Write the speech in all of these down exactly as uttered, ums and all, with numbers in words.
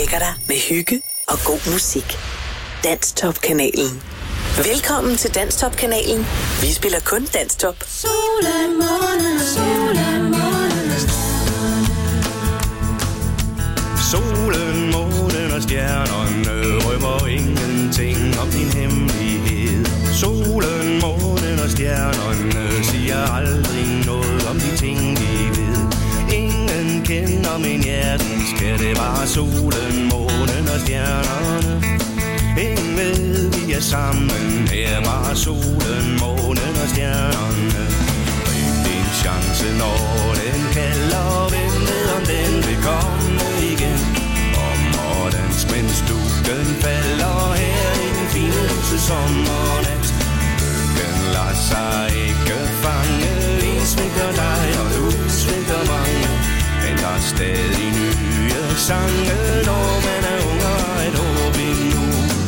vækker dig med hygge og god musik. Danstop-kanalen. Velkommen til Danstop-kanalen. Vi spiller kun Danstop. Solen, månen, solen, månen og stjernerne. Solen, månen og stjernerne rømmer ingenting om din hemmelighed. Solen, månen og stjernerne siger aldrig noget om de ting, de ved. Ingen kender min hjertens skal det var solen, månen og stjernerne. Ingen ved, vi er sammen, her var solen, månen og stjernerne. Grib din chance, når den kalder, hvem ved, om den vil komme igen. Om morgens, mens dukken falder her i den fineste sommernat. Lykken lader sig ikke fange, en svigter dig, og du svigter mange. Men der er stadig nye sange, når man er ung og et håb endnu.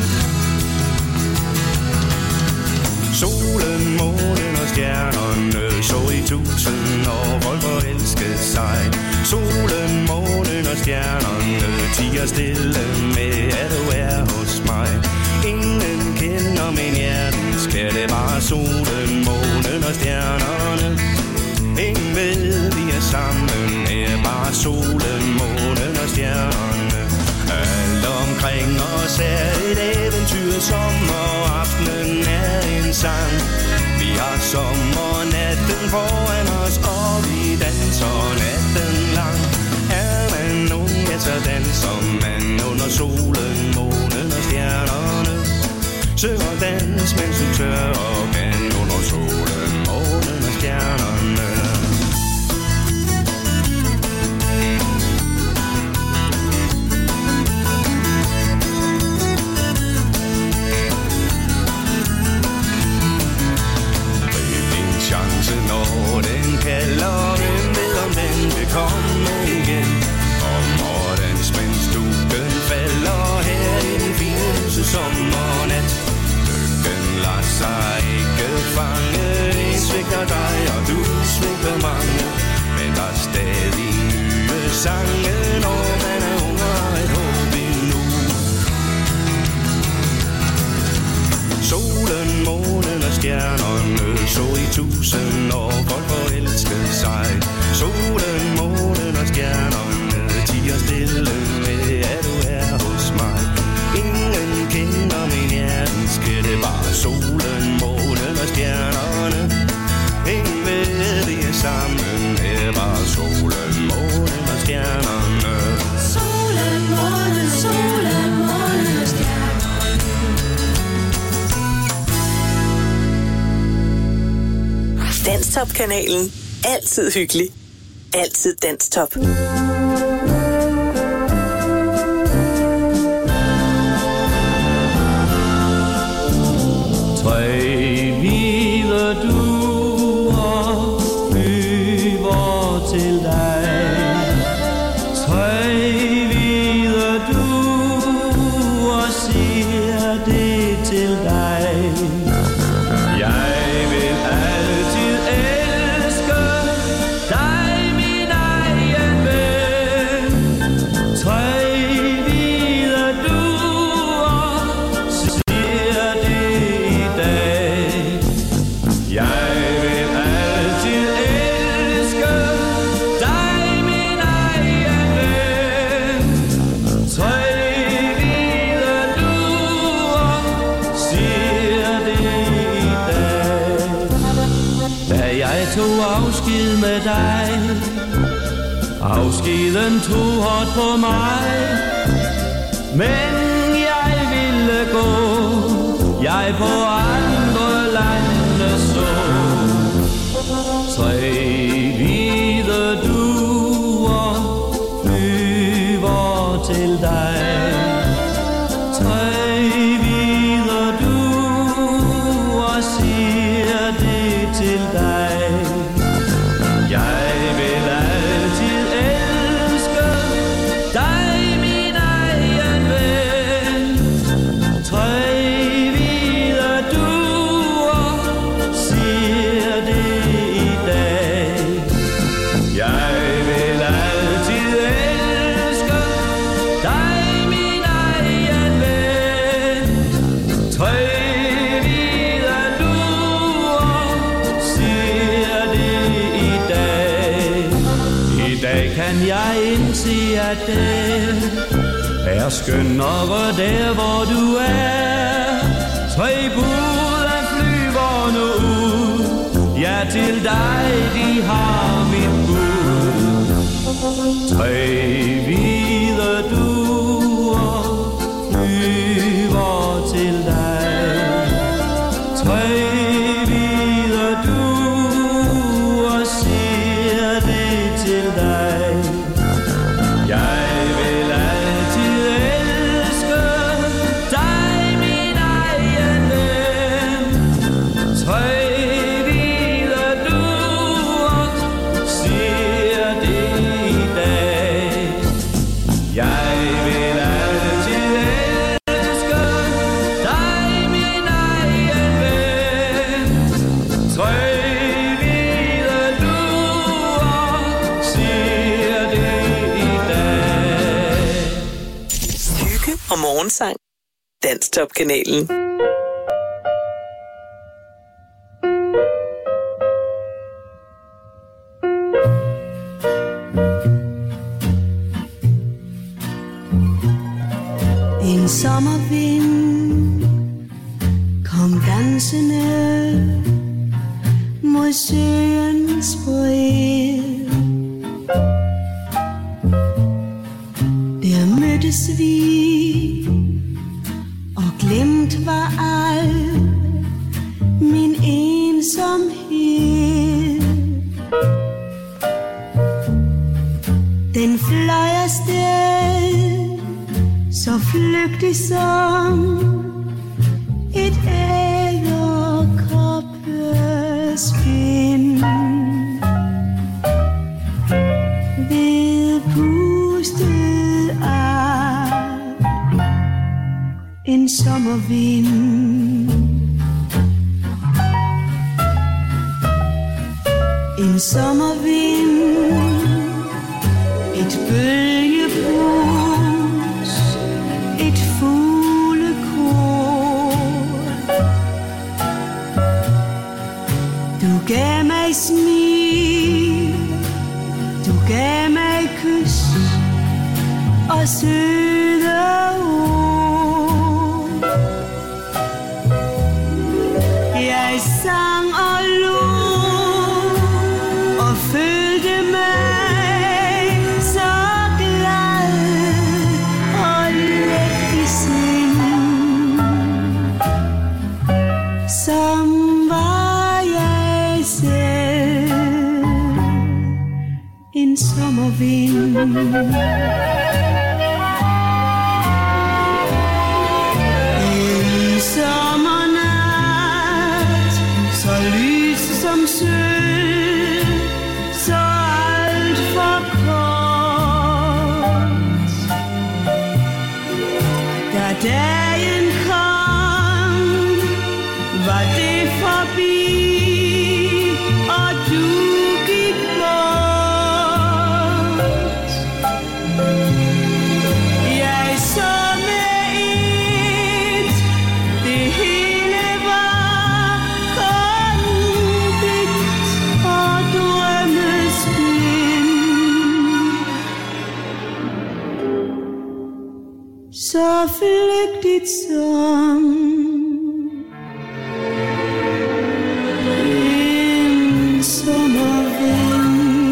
Solen, månen og stjernerne så i tusind år folk forelskede sig. Solen, månen og stjernerne tiger stille med, at du er hos mig. Ingen kender min hjertens skal det bare solen, månen og stjernerne. Ingen ved, vi er sammen, her bare solen, månen og stjernerne. Alt omkring os er et eventyr, sommeraften er en sang. Vi har sommernatten foran os, og vi danser natten lang. Er man ung, ja, så danser man under solen, månen og stjernerne. Søg og dans, mens du tør og kan under solen, månen og stjernerne. Når den kalder, hvem ved om den vil komme igen. Om morgens, mens dukken falder her i den fineste sommernat. Lykken lader sig ikke fange, en svigter dig, og du svigter mange. Men der er stadig nye sange, når man er ung og et håb endnu. Solen, månen og stjernerne så i tusind år folk forelskede sig. Solen, månen og stjernerne tiger stille med, at du er hos mig. Ingen kender min hjertens skal det bare solen, månen og stjernerne. Ingen ved, vi er sammen, her bare solen, månen og stjernerne. Solen, månen, solen, månen og stjernerne. Danstop-kanalen. Altid hyggelig. Altid Danstop. Tre hvide duer flyver til dig. Tre hvide duer siger det til dig. Jeg vil altid elske dig, min egen ven. Tre hvide duer siger det i dag. Jeg vil altid elske dig, min egen ven. Tre hvide duer siger det i dag. Da jeg tog afsked med dig, afskeden tog hårdt på mig, men jeg ville gå, jeg på andre lande så. Tre hvide duer flyver til dig. Tre hvide duer siger det til dig. Jeg vil altid elske dig, min egen ven. Tre hvide duer kan jeg indse, at det er skønnere der, hvor du er. Tre buder flyver nu ud, ja, til dig de har mit bud. Tre hvide duer flyver til dig. Tre hvide duer siger det til dig. Jeg vil altid elske dig, min egen ven. Tre hvide duer siger det i dag. Jeg vil altid elske dig, min egen ven. Tre hvide duer siger det i dag. Hygge og morgensang. Danstop-kanalen. En sommervind kom dansende mod søens bred. Der mødtes vi, og glemt var al min ensomhed. Den fløj afsted, så flygtig som et edderkoppespind. Ved pustet af en sommervind. En sommervind, et bølgebrus, et fuglekor. Du gav mig smil, du gav mig kys og søde ord. Jeg sang og lå og følte mig så glad og let i sind. Som var jeg selv en sommervind. En sommernat, så lys som sølv, så alt for kort. Da dagen kom, var det forbi, og du gik bort. Jeg så med et, det hele var kun digt og drømmespind. Så flygtigt som en sommervind.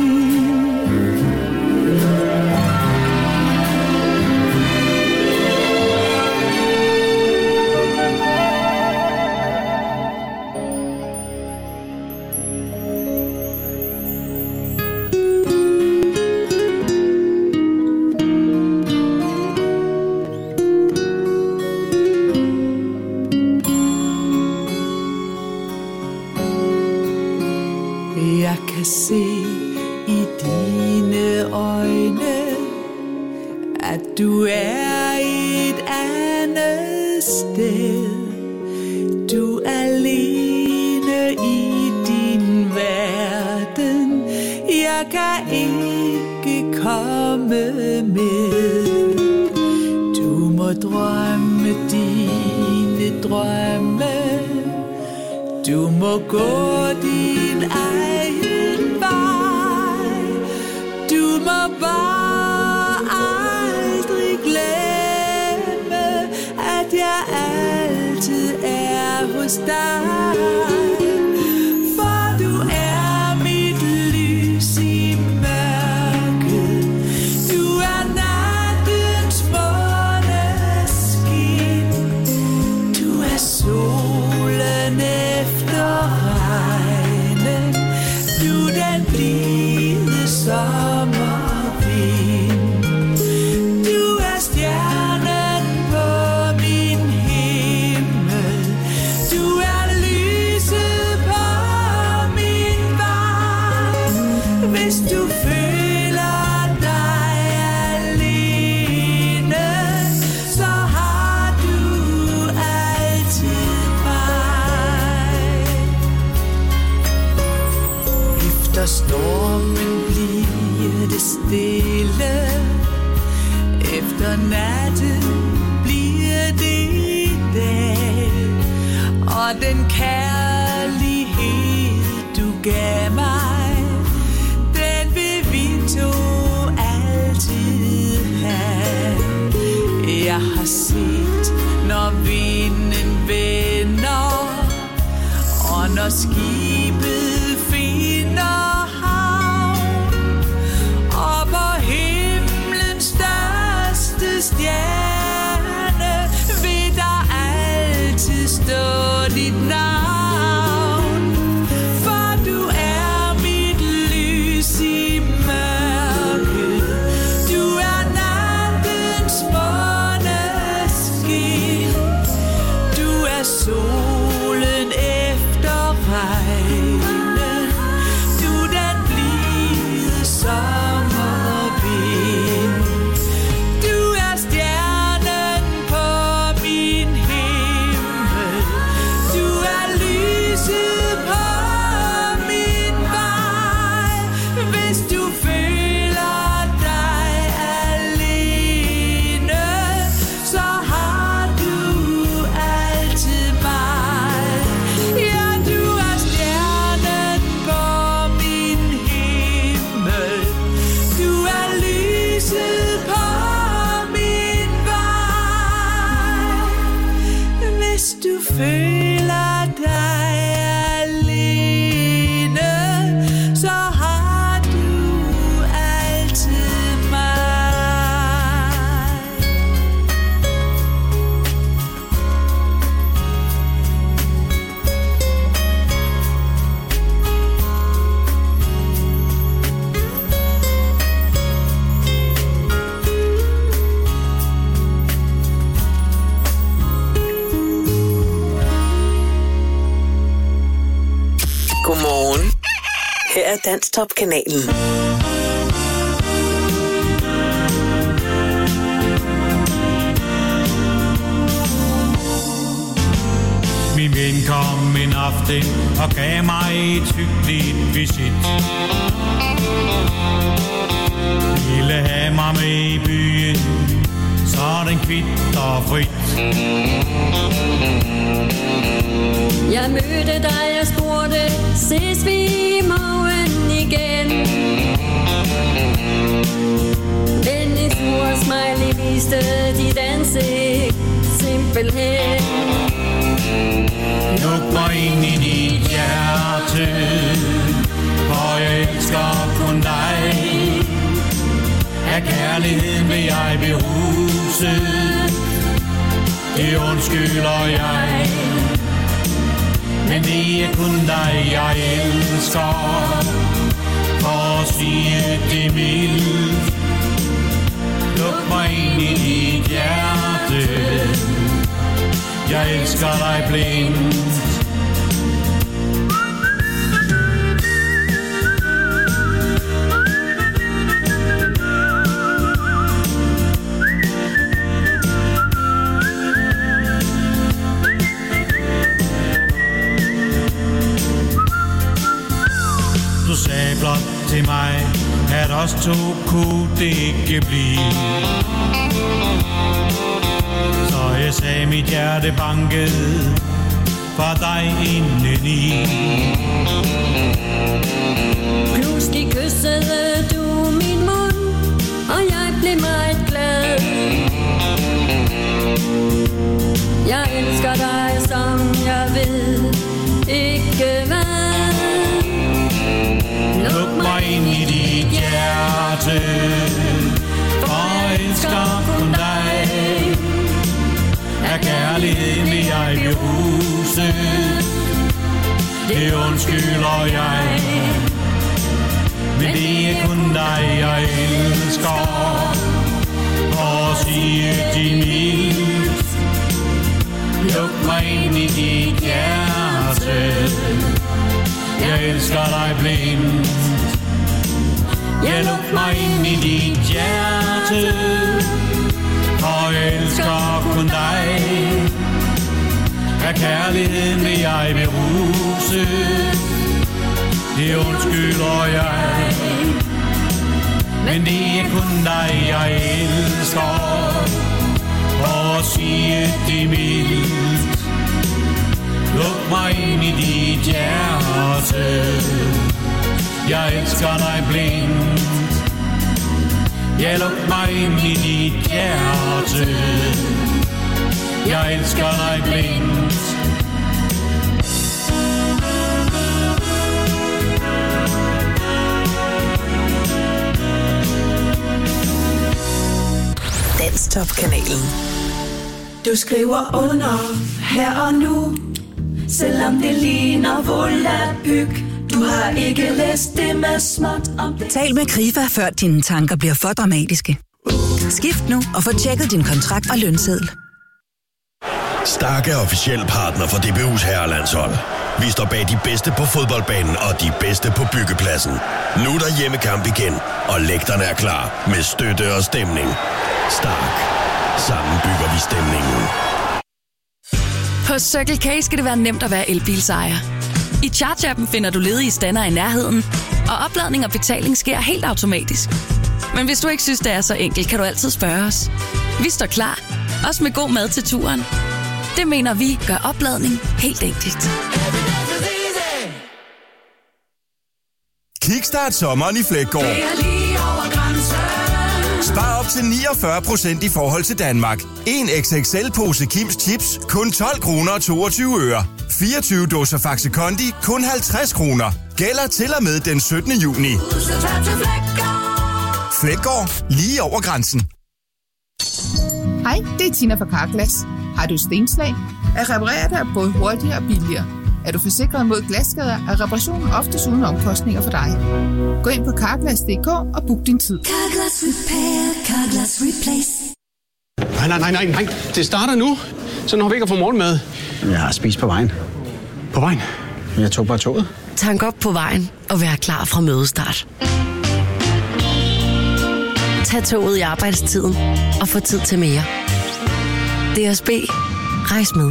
Jeg kan se i dine øjne, at du er et andet sted. Du er alene i din verden. Jeg kan ikke komme med. Du må drømme dine drømme. Du må gå din egen vej. Du må bare hos dig. For du er mit lys i mørket. Du er nattens måneskin. Du er solen efter regnen. Du den blide sommervind. Du er stjernen på min himmel. Du er lyset på min vej. Hvis du føler dig alene, så har du altid mig. Efter stormen bliver det stille. Efter natten bliver det i dag. Og den kærlighed du gav mig, den vil vi to altid have. Jeg har set, når vinden vender, og når skibet finder havn, og på himlens største stjerne vil der altid stå dit navn. For du er mit lys i mørket. Du er nattens måneskin. Du er solen efter regnen. Du den blide sommervind. Du er stjernen på min himmel. Du er lyset på min vej. Hvis du føler dig alene, så har du altid mig. Ja, du er stjernen på min himmel. Du er lyset på min vej. Hvis du føler dig alene, så har du altid mig. Godmorgen. Her er Danstop-kanalen. Min ven kom en aften og gav mig et hyggeligt visit. Ville have mig med i byen, så den kvitterfrit. Jeg mødte dig, jeg spurgte, ses vi i morgen igen? Venlig sur smiley viste dit ansigt, simpelthen. Luk mig ind i dit hjerte, for jeg elsker kun dig. Af kærligheden vil jeg beruse, det undskylder jeg. Men det er kun dig, jeg elsker, for at sige det mildt. Luk mig ind i dit hjerte, jeg elsker dig blindt. Du sagde blot til mig, at os to kunne det ikke blive. Så jeg sagde, mit hjerte bankede for dig indeni. Pludselig kyssede du min mund, og jeg blev meget glad. Jeg elsker dig, som jeg ved det undskylder jeg. Men det er kun dig, jeg elsker. Og sige de mildt. Luk mig ind i dit hjerte. Jeg elsker dig blindt. Jeg luk mig ind i dit hjerte. Og jeg elsker kun dig. Af kærligheden vil jeg beruse. Det undskylder jeg. Men det er kun dig, jeg elsker. Og sige det mildt. Luk mig ind i dit hjerte. Jeg elsker dig blindt. Ja, luk mig ind i dit hjerte. Jeg elsker dig blindt. Danstop-kanalen. Du skriver under her og nu, selvom det ligner volapyk. Du har ikke læst det med småt om det. Tal med Krifa, før dine tanker bliver for dramatiske. Skift nu og få tjekket din kontrakt og lønseddel. Stark er officiel partner for D B U's herrelandshold. Vi står bag de bedste på fodboldbanen og de bedste på byggepladsen. Nu er der hjemmekamp igen, og lægterne er klar med støtte og stemning. Stark. Sammen bygger vi stemningen. På Circle K skal det være nemt at være elbilsejer. I Charge-appen finder du ledige stander i nærheden, og opladning og betaling sker helt automatisk. Men hvis du ikke synes, det er så enkelt, kan du altid spørge os. Vi står klar, også med god mad til turen. Det mener vi gør opladning helt enkelt. Kickstart sommeren i Fleggaard. Spar op til niogfyrre procent i forhold til Danmark. En X X L-pose Kims Chips, kun tolv kroner og toogtyve øre. fireogtyve dåser Faxe Kondi, kun halvtreds kroner. Gælder til og med den syttende juni. Fleggaard, lige over grænsen. Hej, det er Tina fra Carglass. Har du stenslag? At reparere dig er både hurtigere og billigere. Er du forsikret mod glasskader, er reparationen oftest uden omkostninger for dig. Gå ind på carglass punktum d k og book din tid. Carglass Repair, Carglass Replace. Nej, nej, nej, nej, nej. Det starter nu. Så når vi ikke har fået morgenmad. Jeg har spist på vejen. På vejen? Jeg tog bare toget. Tank op på vejen og vær klar fra mødestart. Tag toget i arbejdstiden og få tid til mere. D S B. Rejs med.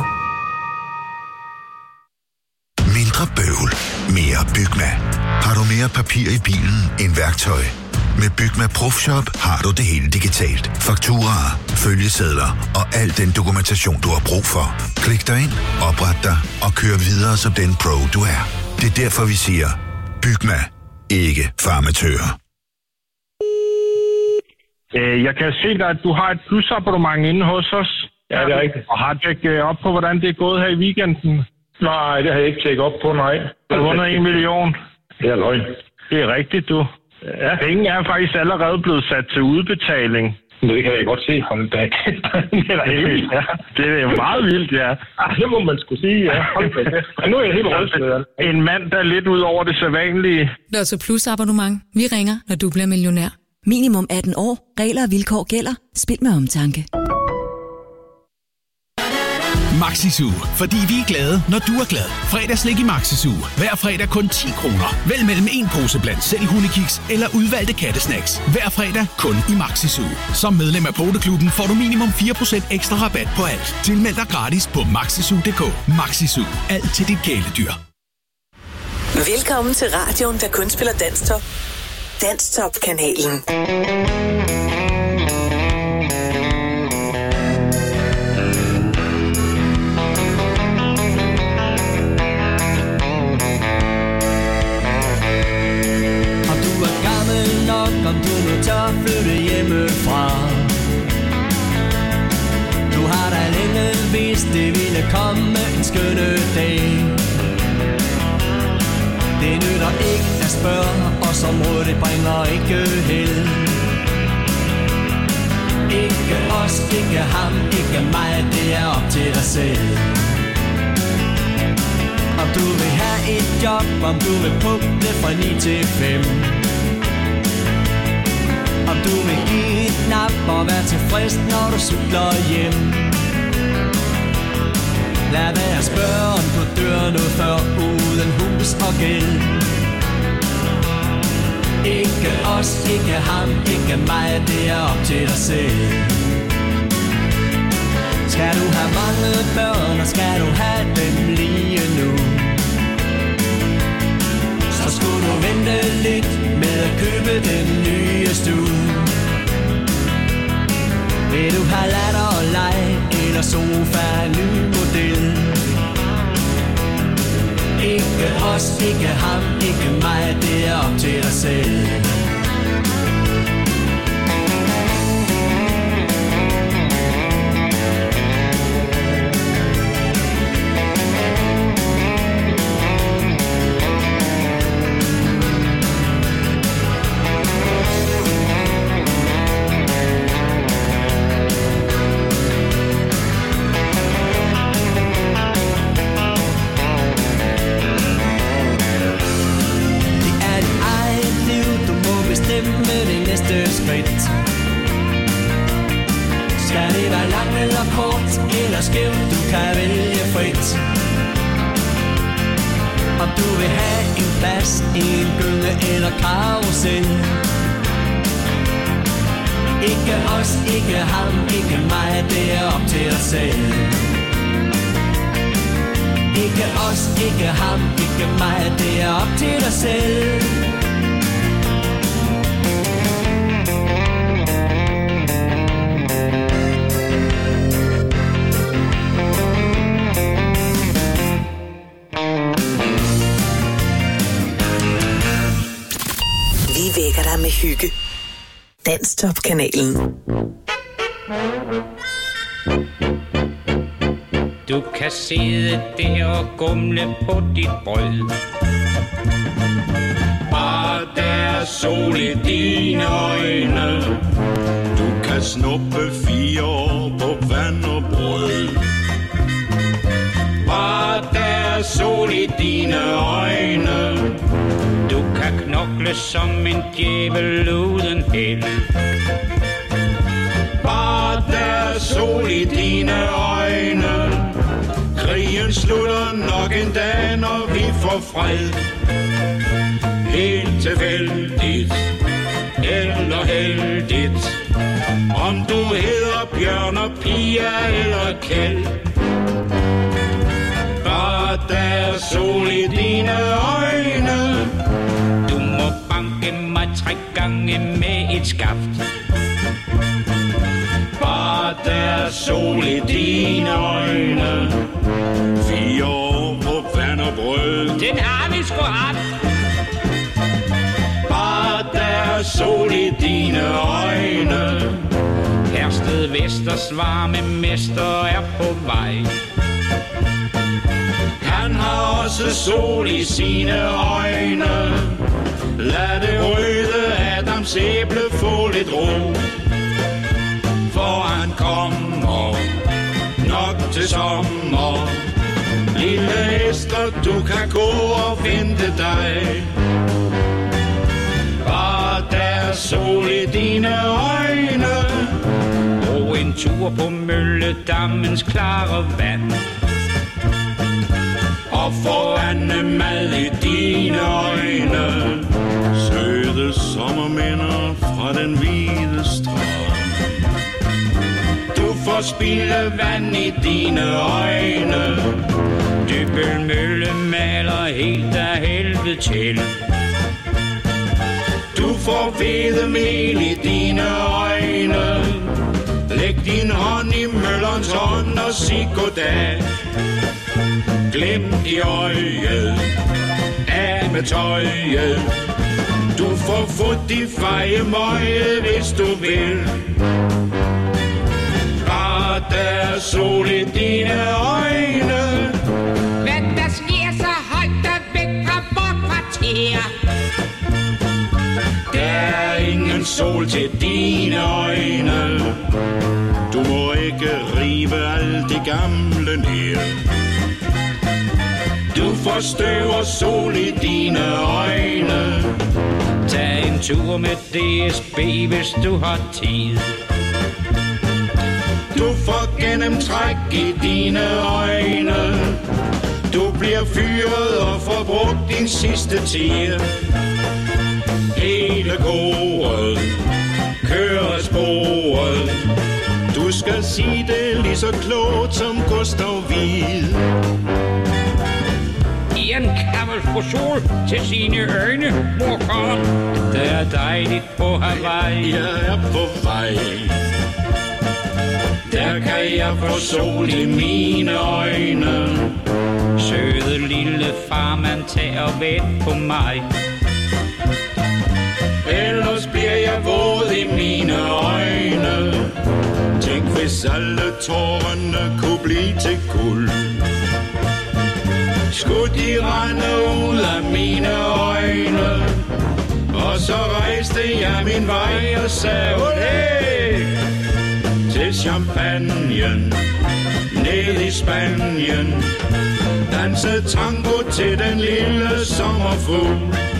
Mindre bøvl. Mere Bygma. Har du mere papir i bilen end værktøj? Med Bygma Profshop har du det hele digitalt. Fakturaer, følgesedler og al den dokumentation, du har brug for. Klik dig ind, opret dig og kør videre som den pro, du er. Det er derfor, vi siger, Bygma. Ikke farmatører. Jeg kan se dig, at du har et plusabonnement inde hos os. Ja, det er rigtigt. Og har tjekket op på, hvordan det er gået her i weekenden? Nej, det har jeg ikke tjekket op på, nej. Du har vundet en million. Det er løgn. Det er rigtigt, du. Ja. Penge er faktisk allerede blevet sat til udbetaling. Det kan jeg godt se. Hold da. Det er da helt vildt, ja. Det er jo meget vildt, ja. Ah, det må man skulle sige, ja. Hold da. Men nu er jeg helt rødsløret. En mand, der er lidt ud over det sædvanlige. Lotto Plus abonnement. Vi ringer, når du bliver millionær. Minimum atten år. Regler og vilkår gælder. Spil med omtanke. Maxisu, fordi vi er glade, når du er glad. Fredagslik i Maxisu. Hver fredag kun ti kroner. Vælg mellem en pose blandt selv hundekiks eller udvalgte kattesnacks. Hver fredag kun i Maxisu. Som medlem af Poteklubben får du minimum fire procent ekstra rabat på alt. Tilmeld dig gratis på maxisu punktum d k. Maxisu. Alt til dit kæledyr. Velkommen til radioen, der kun spiller Danstop. Danstop-kanalen. Om du nu tør flytte hjemmefra. Du har da længe vidst, det ville komme en skønne dag. Det nytter ikke at spørge, og som råd det bringer ikke held. Ikke os, ikke ham, ikke mig, det er op til dig selv. Om du vil have et job, om du vil pukle fra ni til fem. Om du vil give et nap og være tilfreds, når du cykler hjem. Lad være spørge, om du dør noget før uden hus og gæld. Ikke os, ikke ham, ikke mig, det er op til dig selv. Skal du have mange børn, og skal du have dem lige nu, så skulle du vente lidt med at købe den nye stue. Vil du have latter og leg, eller sofa, ny model? Ikke os, ikke ham, ikke mig, det er op til dig selv. Skal det være langt eller kort, eller skævt, du kan vælge frit. Om du vil have en plads i en gynge eller karusel. Ikke os, ikke ham, ikke mig, det er op til dig selv. Ikke os, ikke ham, ikke mig, det er op til dig selv. Vækker dig med hygge. Danstop-kanalen. Du kan sidde der og gumle på dit brød. Bare der er sol i dine øjne. Du kan snuppe fire år på vand og brød. Bare der er sol i dine øjne. Du kan knokle som en djævel uden held. Bare der er sol i dine øjne. Krigen slutter nok en dag, når vi får fred. Helt tilfældigt eller heldigt, om du hedder Bjørn og Pia eller Kjeld. Bare der er sol i dine øjne. Du må banke mig tre gange med et skaft. Bare der er sol i dine øjne. Fire år på vand og brød. Den har vi sgu haft. Bare der er sol i dine øjne. Hersted Vesters varme mester er på vej. Han har også sol i sine øjne. Lad det røde Adams æble få lidt ro. For han kommer nok til sommer. Lille Esther, du kan gå og vente dig. Bare der er sol i dine øjne. Og en tur på Mølledammens klare vand. Og få andemad i dine øjne. Søde sommerminder fra den hvide strand. Du får spildevand i dine øjne. Dybbølmølle maler helt af helvede til. Du får hvedemel i dine øjne. Læg din hånd i møllerens hånd og sig goddag. Glimt i øjet, af med tøjet. Du får fået de feje møje, hvis du vil. Bare der er sol i dine øjne. Hvad der sker så højt der væk fra vort kvarter. Der er ingen sol til dine øjne. Du må ikke rive alt det gamle ned. Du får for støv og sol i dine øjne. Tag en tur med D S B, hvis du har tid. Du får gennemtræk i dine øjne. Du bliver fyret og får brugt din sidste tid. Hele koret kører sporet. Du skal sige det lige så klogt som Gustav Wied. En kammel på sol til sine øjne, morkar. Det er dejligt på Hawaii. Jeg er på vej. Der kan jeg få sol i mine øjne. Søde lille farmand, tag og vent på mig. Ellers bliver jeg våd i mine øjne. Tænk hvis alle tårerne kunne blive til guld. Skulle de rende ud af mine øjne. Og så rejste jeg min vej og sagde hey! Til champagnen, ned i Spanien. Danse tango til den lille sommerfugl.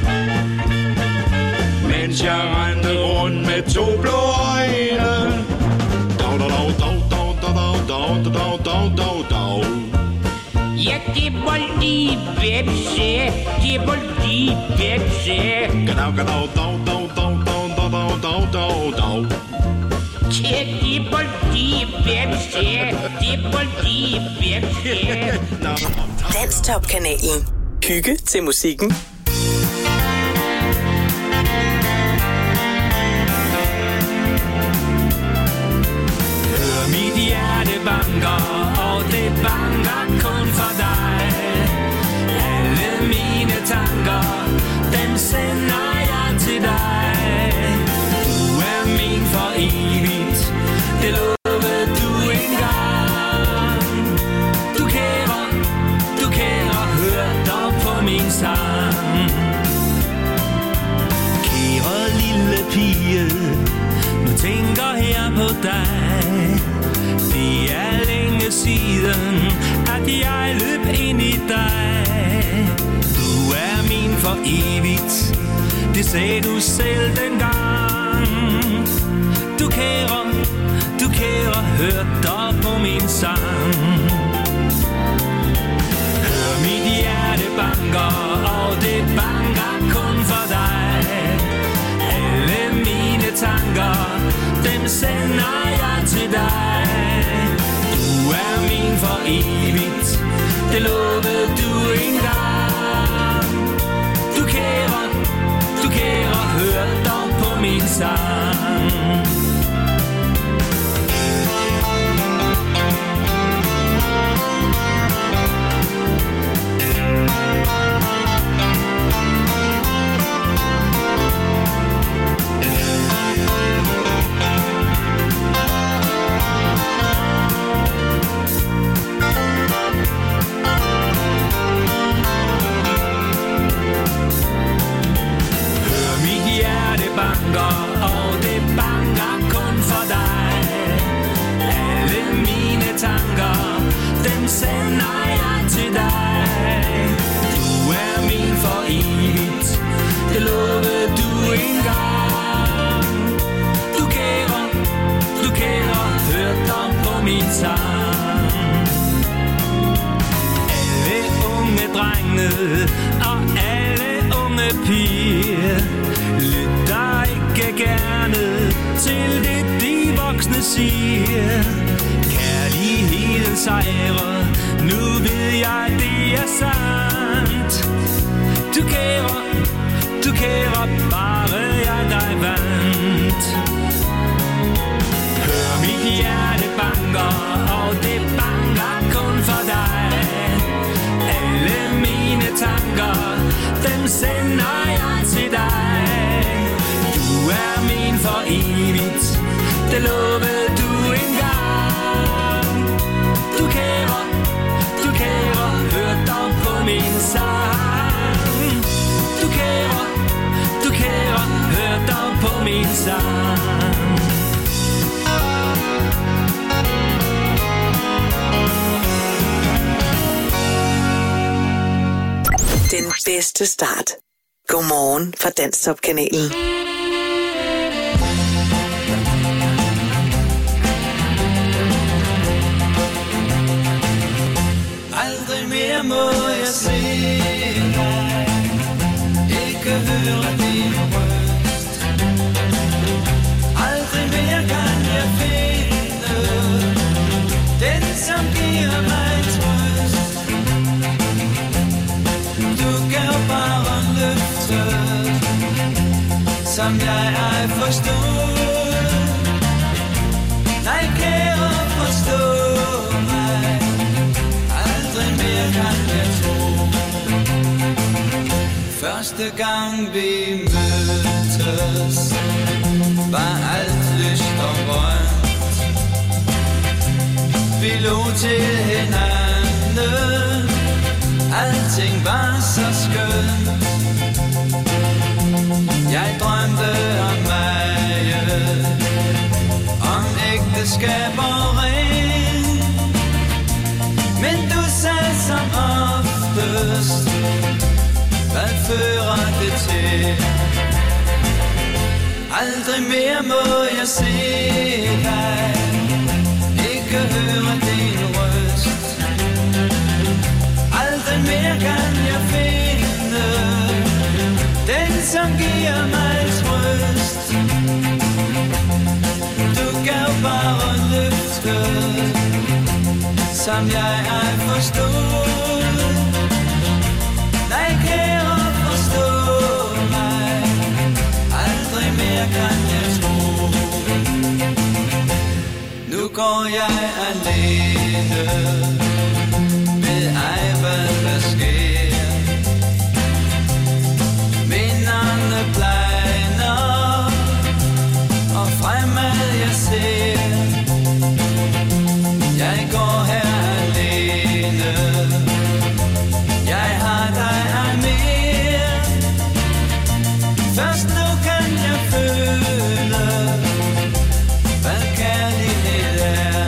Mens jeg rendte rundt med to blå øjne. Dau, dau, dau, dau, dau, dau, dau, dau, dau, dau. Ja, det var lige vepse, det var lige vepse. Gadau, gadau, dau, dau, dau, dau, dau, dau, dau, dau. Det var lige vepse, det var lige vepse. Danstop-kanalen. Hygge til musikken. Mit hjerte banker, og det banker kun for dig. Alle mine tanker, dem sender jeg til dig. Du er min for evigt, det lovede du engang. Du kærer, du kærer, hør dog på min sang. Kære lille pige, nu tænker jeg på dig. Det er længe siden, at jeg løb ind i dig. Du er min for evigt, det sagde du selv dengang. Du kærer, du kærer, hør dog på min sang. Hør mit hjerte banker, og det banker kun for dig. Alle mine tanker, dem sender jeg til dig. Du er min for evigt, det lovede du engang. Du kærer, du kærer, hør dog på min sang. Og det banker kun for dig. Alle mine tanker, dem sender jeg til dig. Du er min for evigt, det lovede du engang. Du kærer, du kærer, hør dog på min sang. Alle unge drenge og alle unge piger lytter ikke gerne til det, de voksne siger. Kærligheden sejrer, nu ved jeg, det er sandt. Du kærer, du kærer, bare jeg dig vandt. Hør mit hjerte banker, og det banker kun for dig. Alle mine tanker, dem sender jeg til dig. Du er min for evigt, det lovede du engang. Du kærer, du kærer, hør dog på min sang. Du kærer, du kærer, hør dog på min sang. Den bedste start. Godmorgen fra Danstop-kanalen. Aldrig mere må jeg se dig, ikke høre din røst. Aldrig mere kan jeg finde den, som giver mig trøst. Du gav bare løftet, som jeg ej forstod. Nej, kære, forstå mig. Aldrig mere kan jeg tro. Første gang vi mødtes, var alt lyst og grønt. Vi lå til hinanden, alting var så skønt. Jeg drømte om mig, om ægteskab og ring. Men du sagde som oftest, hvad fører det til? Aldrig mere må jeg se dig, ikke høre din røst. Aldrig mere kan jeg finde den, som giver mig trøst. Du gav bare løftet, som jeg ej forstod. Nej, kære, forstå mig. Aldrig mere kan jeg tro. Nu går jeg alene, ved ej hvad der sker. Minderne blegner, og fremad jeg ser. Jeg går her alene, jeg har dig ej mere. Først nu kan jeg føle, hvad kærlighed er.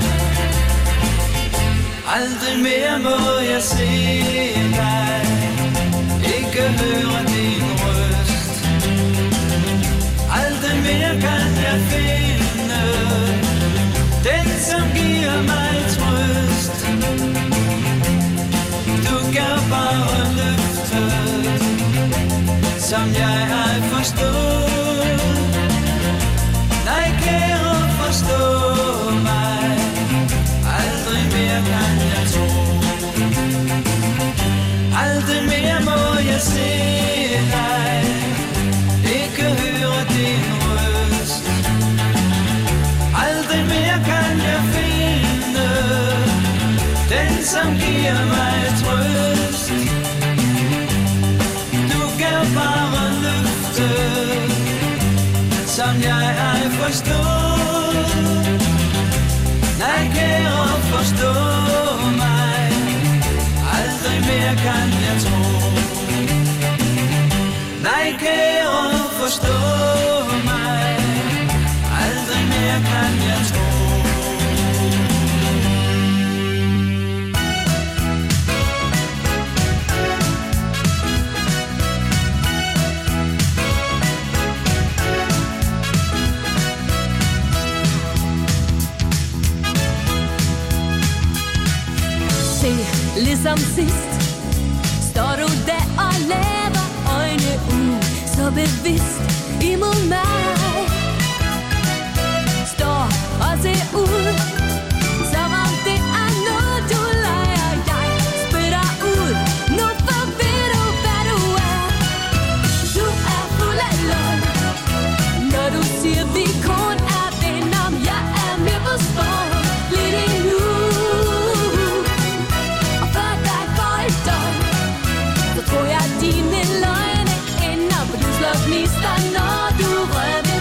Aldrig mere må jeg se dig, ikke høre din røst. Aldrig mere kan jeg finde den, som giver mig trøst. Du gav bare løftet, som jeg ej forstod. Nej, kære, forstå mig. Aldrig mere kan jeg tro. Aldrig mere må jeg se dig, ikke høre din røst. Aldrig mere kan jeg finde den, som giver mig trøst. Du gav bare løftet, som jeg ej forstod. Nej, kære, forstå mig. Aldrig mere kan jeg tro. Nej, kære, forstå mig. Aldrig mere kan jeg tro. Se, ligesom sidst står du der og laver øjne ud, så bevidst imod mig. Står og ser ud, som om det er noget du leger. Jeg spytter ud, nu for ved du hvad du er. Du er fuld af løgn, når du siger vi kun er venner. Jeg er med på sport, lidt endnu. Og før der går et døgn, så tror jeg dine løgne ender, for du slår gnister, når du rører ved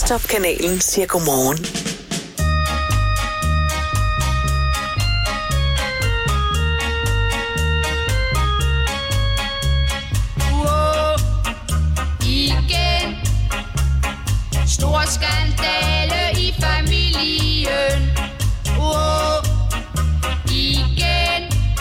Danstop-kanalen siger godmorgen. Igen. Stor skandale i familien. Wow. Igen.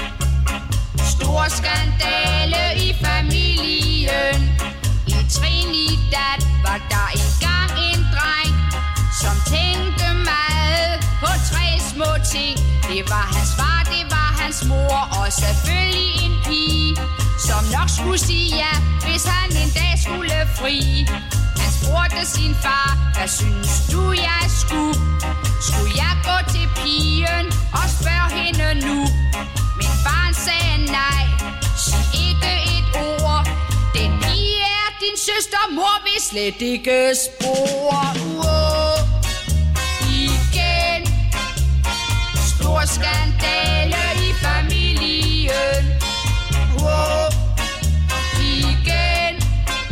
Stor skandale i familien. I Trinidad var der engang en dreng, som tænkte meget på tre små ting. Det var hans far, det var hans mor og selvfølgelig en pige, som nok skulle sige ja, hvis han en dag skulle fri. Han spurgte sin far, hvad synes du jeg skulle? Skulle jeg gå til pigen og spørge hende nu? Men faren sagde nej, sig ikke et ord. Den pige er din søster, mor vil slet ikke spore. Wow. Igen. Stor skandale i familien. Wow. Igen.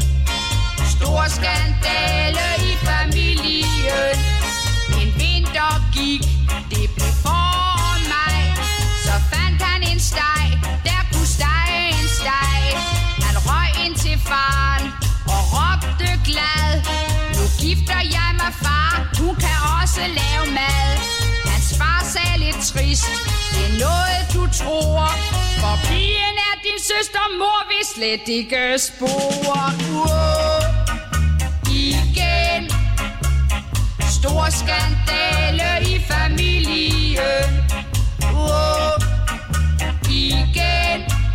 Stor skandale i familien. En vinter gik, det blev for mig. Så fandt han en steg, der kunne stege en steg. Han røg ind til faren og råbte glad. Nu gifter jeg mig, far, hun kan også lave mad. Hans far sagde lidt trist, det er noget du tror. For pigen er din søster, mor vil slet ikke spore. Wow. Igen. Stor skandale i familien. Wow. Igen.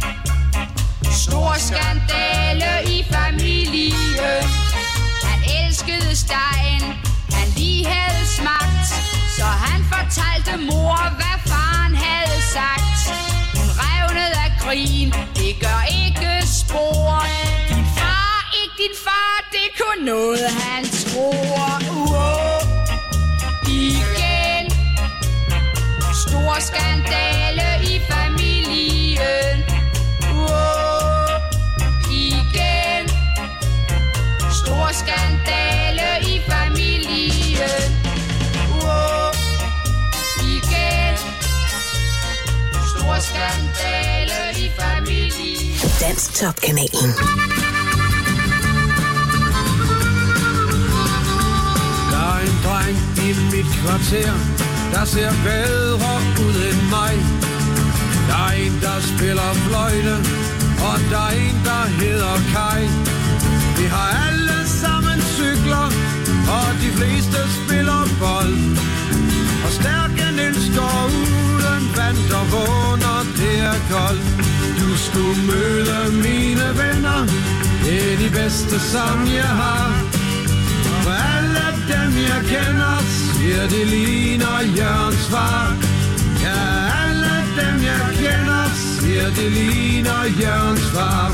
Stor skandale i familien. Han elskede stegen, han lige havde smagt, så han fortalte mor, hvad faren havde sagt. Hun revnede af grin, det gør ikke spor. Din far, ikke din far, det er kun noget han tror. Wow. Igen. Stor skandale i familien. Wow. Igen. Stor skandale i familien. Wow. Igen. Stor skandale i familien. Danstop-kanalen. Der er en dreng i mit kvarter, der ser bedre ud end mig. Der er en, der spiller fløjte, og der er en, der hedder Kai. Vi har alle sammen cykler, og de fleste spiller bold. Og stærke Niels går uden vand og vågen, når det er koldt. Du skulle møde mine venner, det er de bedste, som jeg har. For alle dem jeg kender, siger det ligner Jørgens far. Ja, alle dem jeg kender, siger det ligner Jørgens far.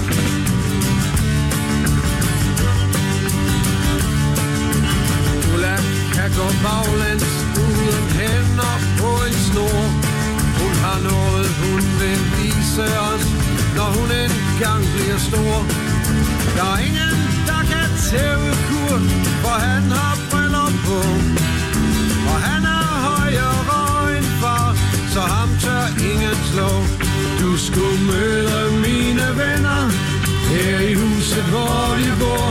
Ulla kan gå baglæns uden hænder på en snor. Hun har noget, hun vil vise os, når hun engang bliver stor. Der er ingen, der kan tæve Kurt, for han har briller på. Og han er højere end far, så ham tør ingen slå. Du skulle møde mine venner her i huset, hvor vi bor.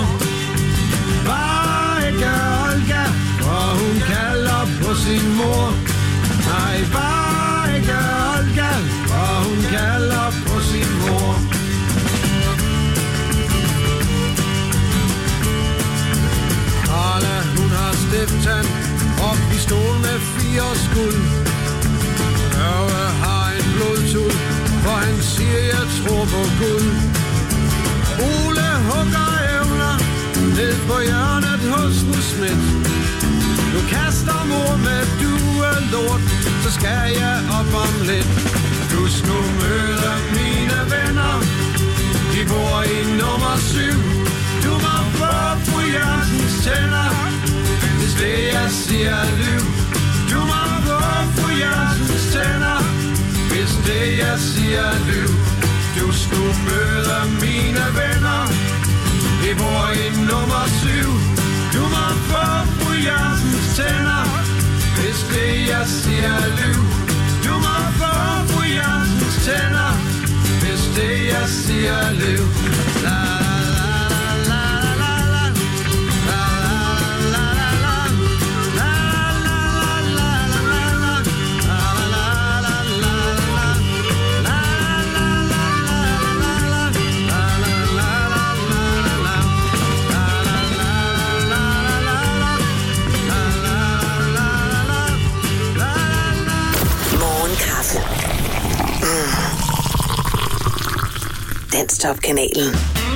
Bare ikke Olga, for hun kalder på sin mor. Nej, bare ikke Olga, for hun kalder på sin mor. Arla, hun har stifttand og pistol med fire skud. Ørve har en blodtud, for han siger, jeg tror på Gud. Ole hugger evner ned på hjørnet hos en smidt. Du kaster mor med duelort, så skal jeg op om lidt. Du skulle møde mine venner, de bor i nummer syv. Du må få fru Jørgensens tænder, hvis det jeg siger er liv. Du må få fru Jørgensens tænder, hvis det jeg siger er liv. Du skulle møde mine venner, de bor i nummer syv. Du må få fru Jørgensens tænder, hvis det jeg siger er lyv. Du må få fru Jørgensens tænder, hvis det jeg siger er lyv. La Danstop-kanalen.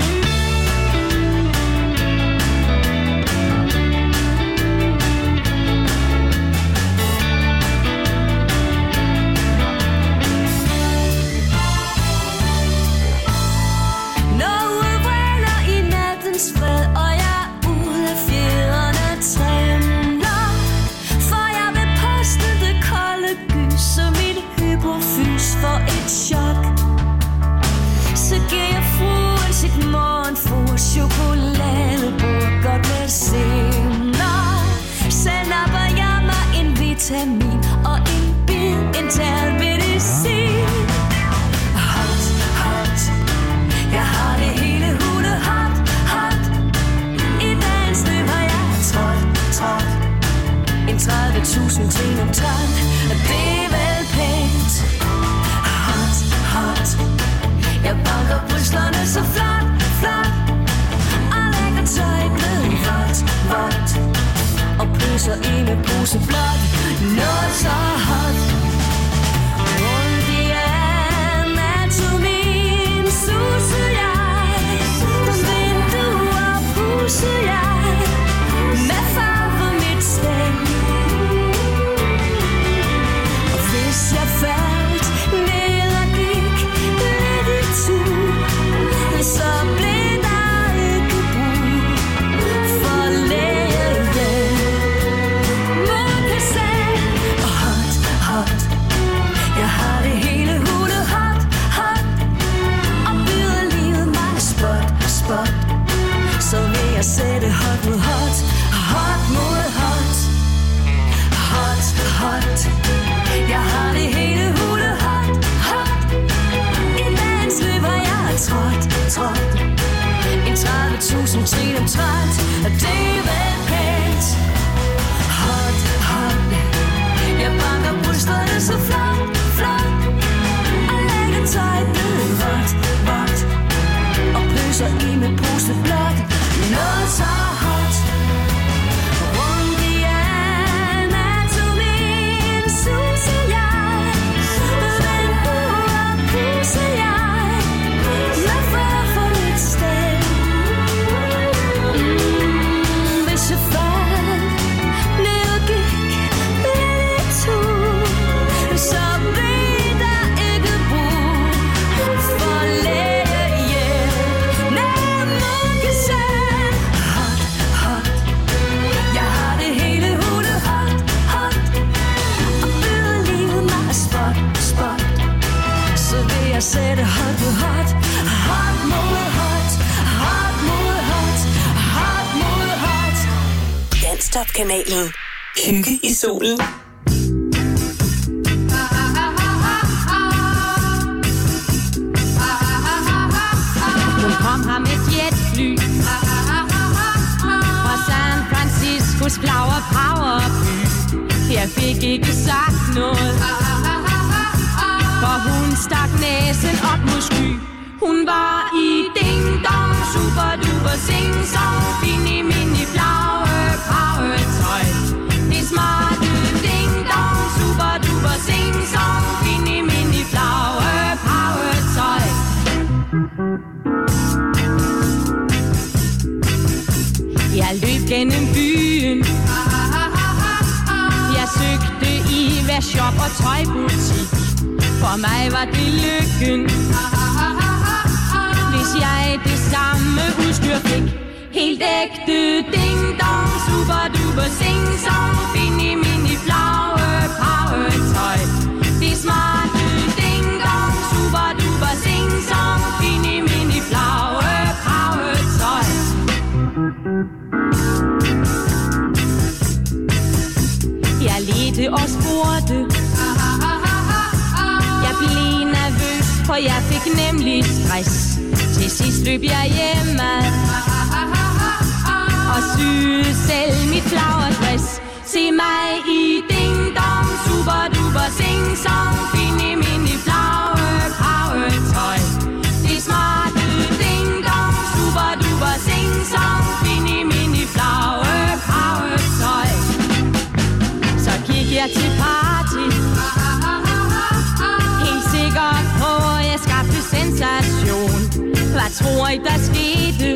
Vitamin og en bid intern medicin. Hot, hot, jeg har det hele hulet hot, hot. I dagens løb har jeg trådt, trådt en tredive tusind trin om ton. Det er vel pænt. Hot, hot, jeg banker brysterne så flot, flot. Og lægger tøj med vådt, vådt. Og pøser i med pose blot. Noget så hot. Rundt i anatomien suser jeg. Vinduer puser jeg. Med farve mit stem. Og hvis jeg faldt ned og gik lidt i tur, så blev der ikke brug for lægehjælp. Jeg har det hele hulet hot, hot. Og byder livet mig spot, spot. Så vil jeg sætte hot mod hot, hot mod hot. Hot, hot. Jeg har det hele hulet hot, hot. I dagens løb har jeg trådt, trådt en tredive tusind trin om trådt. Og det er vel pænt. Hot, hot. Jeg banker brysterne så flot, flot. Og lægger tøj blevet vådt, vådt. Og pøser i med pose blot. Noget så hot. Rundt i anatomien suser jeg. Vinduer puser jeg. Med før for mit sted. Mm, hvis jeg faldt ned og gik lidt tur, så blev der ikke brug for lægehjælp. Nej, munkesand. Hot, hot. Jeg har det hele hulet hot, hot. Og byder livet mig spot, spot. Så vil jeg sætte hot på hot. Hot mod hot. Hot mod hot. Hot mod hot. Danstop-kanalen. Hygge i solen. Hun kom her med jetfly fra San Franciscos Flower Power by. Jeg fik ikke sagt noget, for hun stak næsen op mod sky. Hun var i ding dong, super duper sing song, fini mini flower power tøj. Det smarte ding dong, super duper sing song, fini mini flower power tøj. Jeg løb gennem byen. Jeg søgte i hver shop og tøjbutik. For mig var det lykken, hvis jeg det samme udstyr fik. Helt ægte ding dong, super duper sing song, fini mini flower power tøj. Det smarte ding dong, super duper sing song, fini mini flower power tøj. fik nemlig stress. Til sidst løb jeg hjemme og syede selv mit flagerdress. Se mig i ding-dong, super-duper sing-song, finde mini flagre-power-tøj. Det smarte ding-dong, super-duper sing-song, finde mini flagre-power-tøj. Så gik jeg til party, helt sikker på, at jeg skabte sensation. Hvad tror I, der skete?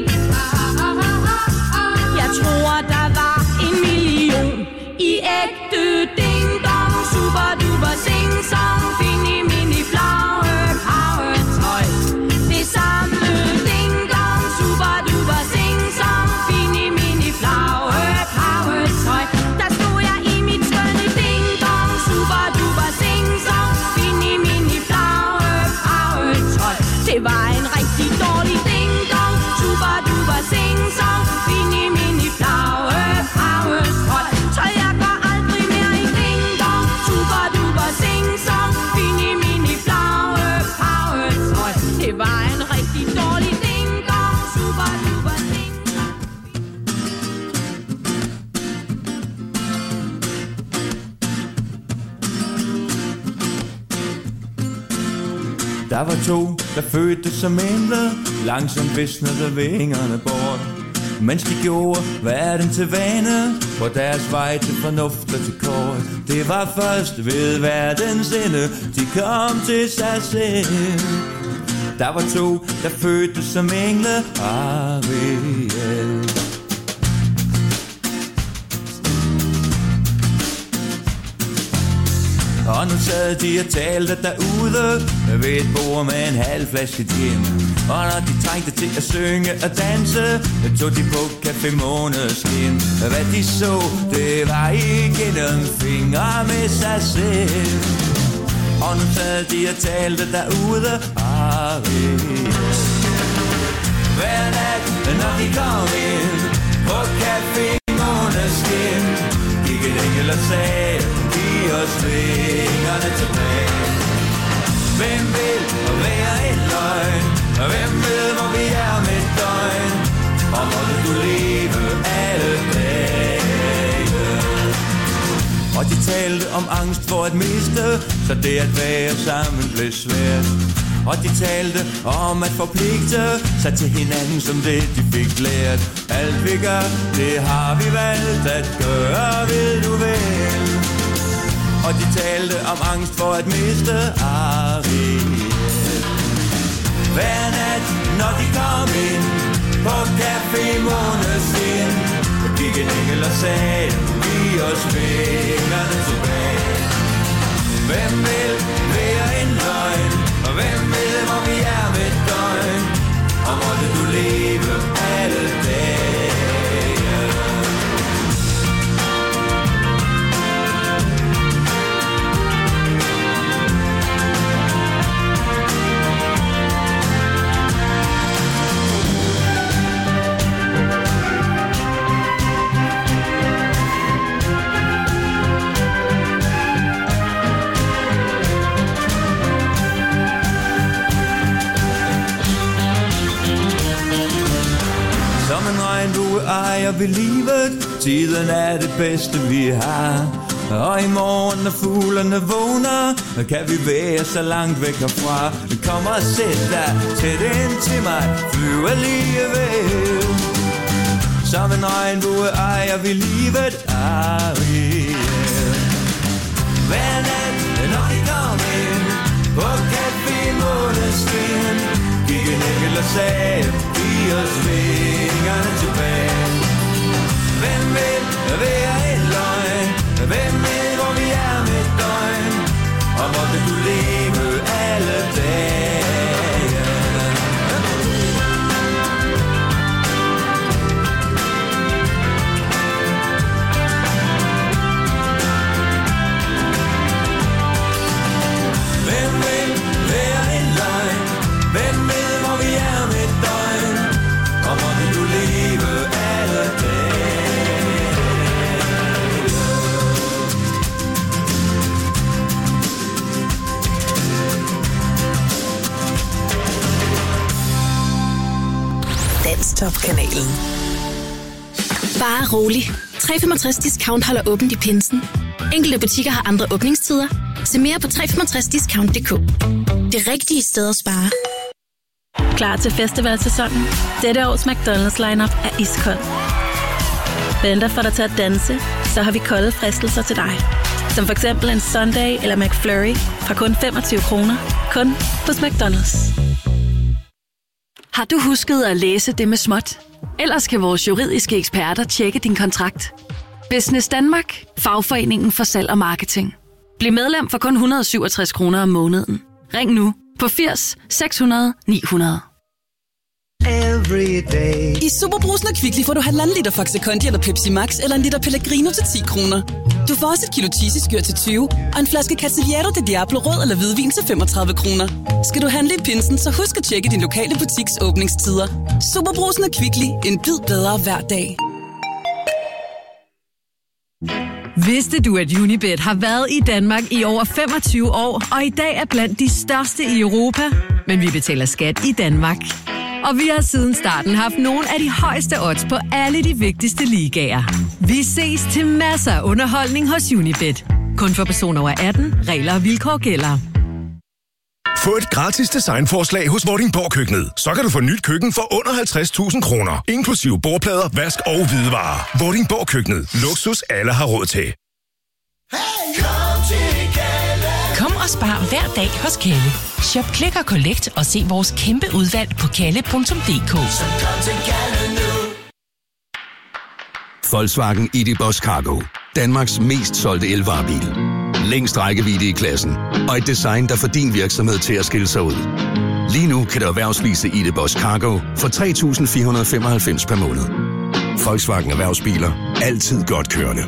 Jeg tror, der var en million i ægte ding-dong, super-duper sing-song, finde mini flagre-power-tøj. Det samme ding-dong, super-duper sing-song, finde mini flagre-power-tøj. Der stod jeg i mit skønne ding-dong, super-duper sing-song, finde mini flagre-power-tøj. Det var en rigtig dårlig ding-dong, super-duper sing-song, finde mini flagre-power-tøj. Så jeg går aldrig mere i ding-dong, super-duper sing-song, finde mini flagre-power-tøj. Det var en rigtig dårlig ding-dong, super-duper sing-song. Der var to, der fødte som engler, langsomt visnede vingerne bort. Mens de gjorde verden til vane, på deres vej til fornuft og til kort. Det var først ved verdens ende, de kom til sig selv. Der var to, der fødte som engle, Ariel. Og nu sad de og talte derude ved et bord med en halv flaske gin. Og når de trængte til at synge og danse, tog de på Café Måneskin. Hvad de så, det var igennem fingre med sig selv. Og nu sad de og talte derude, Ariel. Hver nat, når de kom ind på Café Måneskin, gik en engel og sagde, giv os vingerne tilbage. Hvem vil være en løgn? Hvem ved, hvor vi er med døgn? Og måtte du leve alle dage? Og de talte om angst for at miste, så det at være sammen blev svært. Og de talte om at forpligte sig til hinanden som det de fik lært. Alt vi gør, det har vi valgt at gøre, vil du vel? Og de talte om angst for at miste Ariel. Hver nat, når de kom ind på Café Måneskin, gik en engel og sagde, giv os vingerne tilbage. Hvem vil være en løgn? Og hvem ved, hvor vi er med døgn? Og måtte du leve alle dage? Som en regnbue ejer vi livet, tiden er det bedste vi har. Og i morgen når fuglerne vågner, kan vi være så langt væk herfra. Kom og sæt dig tæt ind til mig, flyv alligevel. Som en regnbue ejer vi livet, Ariel. Hver nat, når vi kom ind på Café Måneskin, gik en engel og sagde, giv os vingerne tilbage. Hvem vil være en løgn? Hvem ved, hvor vi er med døgn? Og måtte du leve alle dage? Hvem vil være en løgn? Hvem ved, hvor vi er med døgn? Og Danstop-kanalen. Bare rolig. tre komma femogtres Discount holder åbent i pinsen. Enkelte butikker har andre åbningstider. Se mere på tre komma femogtres discount punktum d k. Det rigtige sted at spare. Klar til festivalsæsonen? Dette års McDonald's lineup er iskold. Venter for dig til at danse, så har vi kolde fristelser til dig. Som for eksempel en Sunday eller McFlurry fra kun femogtyve kroner. Kun hos McDonald's. Har du husket at læse det med småt? Ellers kan vores juridiske eksperter tjekke din kontrakt. Business Danmark. Fagforeningen for salg og marketing. Bliv medlem for kun et hundrede og syvogtres kroner om måneden. Ring nu på firs seks hundrede ni hundrede. I Superbrugsen og Kvickly får du halvanden liter Faxe Kondi eller Pepsi Max eller en liter Pellegrino til ti kroner. Du får også et kilo cheesy-skyr til tyve og en flaske Cavaliere de Diablo rød eller hvidvin til femogtredive kroner. Skal du handle i pinsen, så husk at tjekke din lokale butiks åbningstider. Superbrugsen og Kvickly. En bid bedre hver dag. Vidste du, at Unibet har været i Danmark i over femogtyve år, og i dag er blandt de største i Europa? Men vi betaler skat i Danmark. Og vi har siden starten haft nogle af de højeste odds på alle de vigtigste ligaer. Vi ses til masser af underholdning hos Unibet. Kun for personer over atten. Regler og vilkår gælder. Få et gratis designforslag hos Vordingborg Køkkenet. Så kan du få nyt køkken for under halvtreds tusind kroner. Inklusive bordplader, vask og hvidevarer. Vordingborg Køkkenet. Luksus alle har råd til. Kom og spar hver dag hos Kalle. Shop, klik og collect og se vores kæmpe udvalg på kalle punktum d k. Volkswagen I D Buzz Cargo. Danmarks mest solgte elvarebil. Længst rækkevidde i klassen. Og et design, der får din virksomhed til at skille sig ud. Lige nu kan du erhvervsvise I D Buzz Cargo for tre tusind fire hundrede og femoghalvfems per måned. Volkswagen Erhvervsbiler. Altid godt kørende.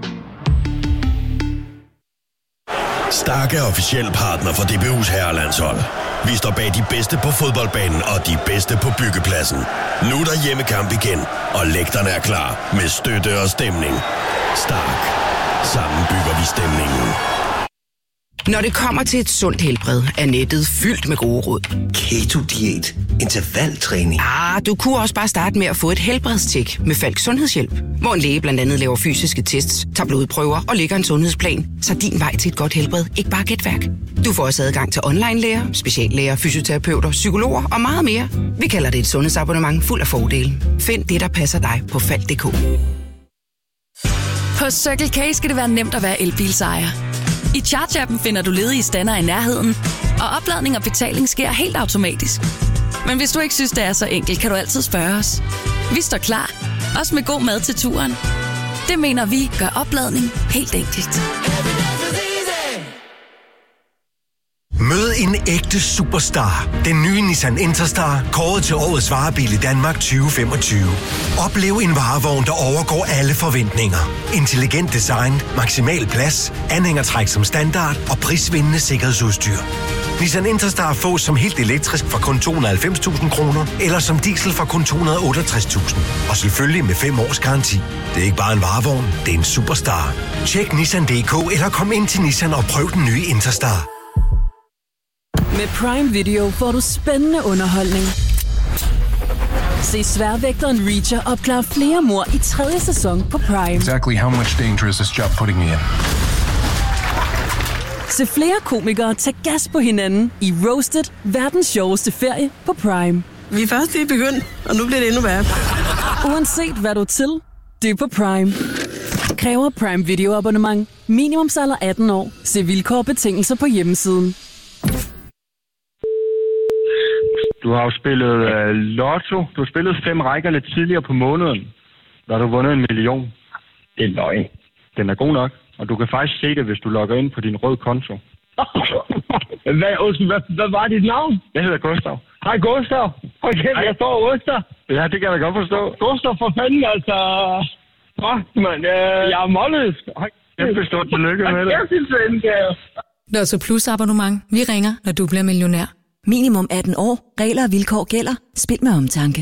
Stark er officiel partner for D B U's herrelandshold. Vi står bag de bedste på fodboldbanen og de bedste på byggepladsen. Nu er der hjemmekamp igen, og lægterne er klar med støtte og stemning. Stark. Sammen bygger vi stemningen. Når det kommer til et sundt helbred, er nettet fyldt med gode råd. Keto-diæt, intervaltræning. Ah, du kunne også bare starte med at få et helbredstjek med Falk Sundhedshjælp, hvor en læge blandt andet laver fysiske tests, tager blodprøver og lægger en sundhedsplan, så din vej til et godt helbred ikke bare er gætværk. Du får også adgang til online-læger, speciallæger, fysioterapeuter, psykologer og meget mere. Vi kalder det et sundhedsabonnement fuld af fordele. Find det, der passer dig på falk punktum d k. På Circle K skal det være nemt at være elbilsejer. I Charge-appen finder du ledige stander i nærheden, og opladning og betaling sker helt automatisk. Men hvis du ikke synes, det er så enkelt, kan du altid spørge os. Vi står klar, også med god mad til turen. Det mener vi gør opladning helt enkelt. Mød en ægte superstar. Den nye Nissan Interstar, kåret til årets varebil i Danmark tyve femogtyve. Oplev en varevogn, der overgår alle forventninger. Intelligent design, maksimal plads, anhængertræk som standard og prisvindende sikkerhedsudstyr. Nissan Interstar fås som helt elektrisk fra kun to hundrede og halvfems tusind kroner, eller som diesel fra kun to hundrede og otteogtres tusind. Og selvfølgelig med fem års garanti. Det er ikke bare en varevogn, det er en superstar. Tjek Nissan punktum d k eller kom ind til Nissan og prøv den nye Interstar. Med Prime Video får du spændende underholdning. Se Sværvægteren Reacher opklare flere mord i tredje sæson på Prime. Exactly how much danger is this job putting me in? Se flere komikere tage gas på hinanden i Roasted, verdens sjoveste ferie på Prime. Vi er først lige begyndt, og nu bliver det endnu værre. Uanset hvad du er til, det er på Prime. Kræver Prime Video abonnement. Minimumsalder atten år. Se vilkår og betingelser på hjemmesiden. Du har jo spillet uh, lotto. Du har spillet fem rækker lidt tidligere på måneden. Der har du vundet en million. Det er løgn. Den er god nok. Og du kan faktisk se det, hvis du logger ind på din røde konto. hvad, hvad, hvad var dit navn? Jeg hedder Gustav. Hej Gustav. Okay, jeg står Oster. Ja, det kan jeg da godt forstå. Gustav, for fanden, altså. Fuck, mand. Øh, jeg er målløs. Kæmpe stort tillykke med det. Jeg synes, det er Lotto Plus abonnement. Vi ringer, når du bliver millionær. Minimum atten år. Regler og vilkår gælder. Spil med omtanke.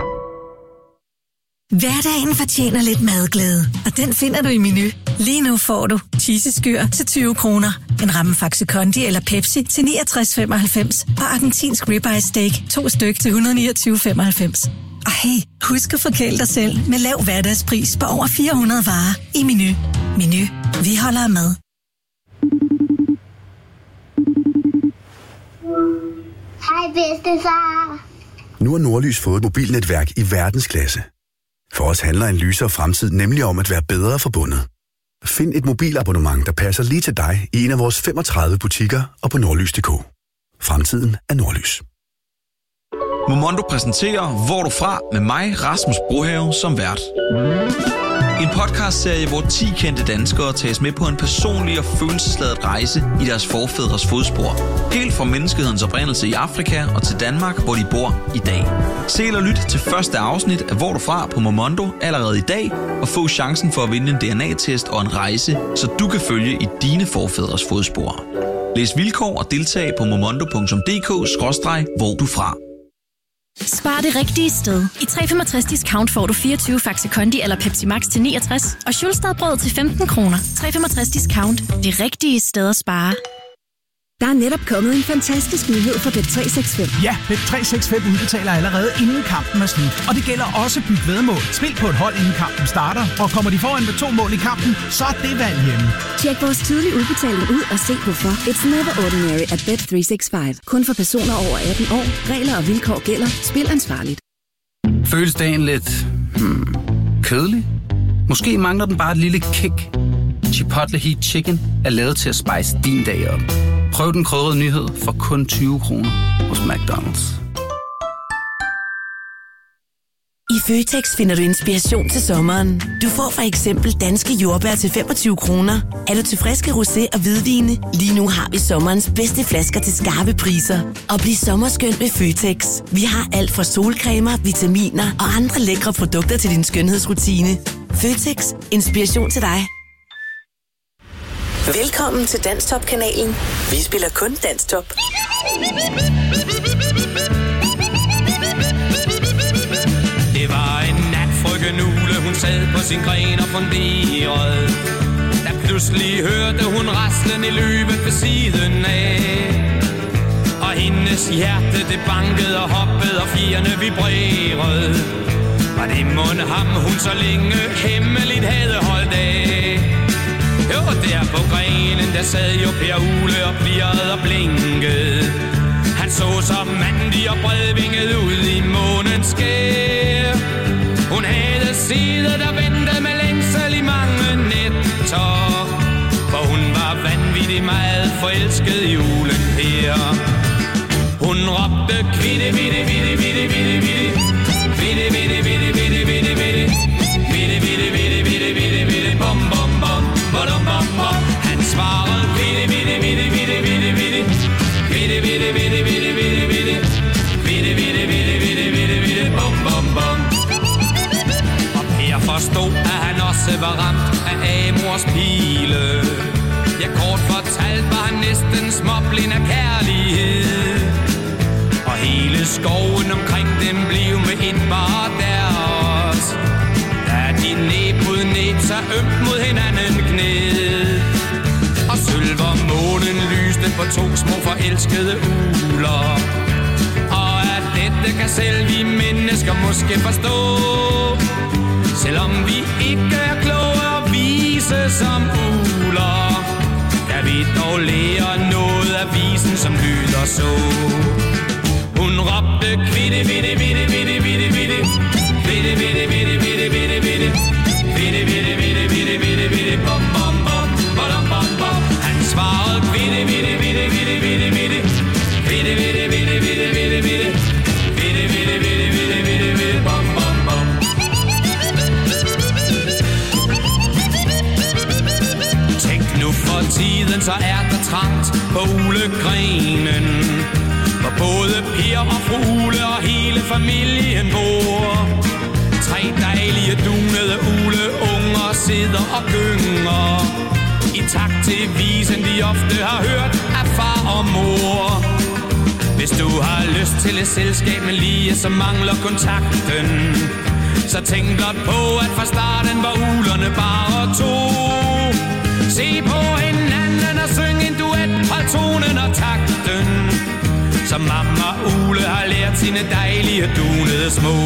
Hverdagen fortjener lidt madglæde, og den finder du i Menu. Lige nu får du cheesy-skyr til tyve kroner, en ramme Faxe Kondi eller Pepsi til niogtres femoghalvfems og argentinsk ribeye steak to styk til et hundrede og niogtyve femoghalvfems. Ej, Hey, husk at forkæle dig selv med lav hverdagspris på over fire hundrede varer i Menu. Menu. Vi holder af mad. Hej bedstefar. Nu har Nordlys fået et mobilnetværk i verdensklasse. For os handler en lysere fremtid nemlig om at være bedre forbundet. Find et mobilabonnement, der passer lige til dig i en af vores femogtredive butikker og på nordlys punktum d k. Fremtiden er Nordlys. Momondo præsenterer Hvor du fra med mig, Rasmus Brohave, som vært. En podcastserie, hvor ti kendte danskere tages med på en personlig og følelsesladet rejse i deres forfædres fodspor. Helt fra menneskehedens oprindelse i Afrika og til Danmark, hvor de bor i dag. Se eller lyt til første afsnit af Hvor du fra på Momondo allerede i dag, og få chancen for at vinde en D N A-test og en rejse, så du kan følge i dine forfædres fodspor. Læs vilkår og deltag på momondo punktum d k skråstreg hvor du fra. Spar det rigtige sted. I tre komma femogtres discount får du fireogtyve Faxe Kondi eller Pepsi Max til niogtres og Schulstadbrød til femten kroner. tre komma femogtres discount. Det rigtige sted at spare. Der er netop kommet en fantastisk nyhed for Bet tre seks fem. Ja, Bet tre seks fem udbetaler allerede inden kampen er slut. Og det gælder også byt væddemål. Spil på et hold inden kampen starter, og kommer de foran med to mål i kampen, så er det valg hjemme. Tjek vores tidlige udbetaling ud og se hvorfor. It's never ordinary at Bet tre seks fem. Kun for personer over atten år. Regler og vilkår gælder. Spil ansvarligt. Føles dagen lidt hmm, kedelig? Måske mangler den bare et lille kick. Chipotle Heat Chicken er lavet til at spice din dag op. Prøv den krydrede nyhed for kun tyve kroner hos McDonald's. I Føtex finder du inspiration til sommeren. Du får for eksempel danske jordbær til femogtyve kroner. Er du til friske rosé og hvidvine? Lige nu har vi sommerens bedste flasker til skarpe priser. Og bliv sommerskønt med Føtex. Vi har alt fra solcremer, vitaminer og andre lækre produkter til din skønhedsrutine. Føtex. Inspiration til dig. Velkommen til Danstop-kanalen. Vi spiller kun Danstop. Det var en nat, frøken Ule, hun sad på sin gren og funderede. Da pludselig hørte hun raslen i løbet ved siden af. Og hendes hjerte, det bankede og hoppede, og fjerne vibrerede. Var det mon ham, hun så længe hemmeligt havde holdt af? Jo, der på grenen, der sad jo Per Ule og plirrede og blinkede. Han så så mandig og bredvinget ud i månens skær. Hun havde siddet og ventet med længsel i mange nætter, for hun var vanvittig meget forelsket i julen her. Hun råbte kvitte, vitte, vitte, vitte, vitte, vitte, vitte, vitte, vitte, vitte, vitte, vitte, vitte, vitte, vitte, vitte, vitte, vitte, bom, bom, bom, bom, bom, bom. Han svarede vitte, vitte, vitte, vitte, vitte, vitte, vitte, vitte, vitte, vitte, vitte, vitte, vitte, vitte, vitte, vitte, vitte, vitte, bom, bom, bom. Og Per forstod, at han også var ramt af Amors pile. Ja, kort fortalt var han næsten småblind af kærlighed. Og hele skoven omkring dem blev med et bare deres. Da de næb mod næb, så ømt mod hinanden knæet. Og sølver månen lyste på to små forelskede uler. Og at dette kan selv vi mennesker måske forstå. Selvom vi ikke er kloge og vise som uler, kan vi dog lære noget af visen, som lyder så. Hun råbte kvitte, vitte, vitte, vitte, vitte, vitte, vitte, vitte, vitte, vitte, vitte, vitte, vitte, vitte, vitte, vitte, vitte, vitte, bom, bom, bom, bom, bom, bom. Han svarede kvitte, vitte, vitte, vitte, vitte, vitte, vitte, vitte, vitte, vitte, vitte, vitte, vitte, vitte, vitte, vitte, vitte, vitte, bom, bom, bom. Tænk nu for tiden, så er der trangt på ulegrenen, hvor både Per og fru Ule og hele familien bor. Tre dejlige dunede uleunger sidder og gynger i takt til visen, de ofte har hørt af far og mor. Hvis du har lyst til et selskab, men lige så mangler kontakten, så tænk blot på, at fra starten var ulerne bare to. Se på hinanden og syng en duet, hold tonen og takten, som mamma Ule har lært sine dejlige dunede små.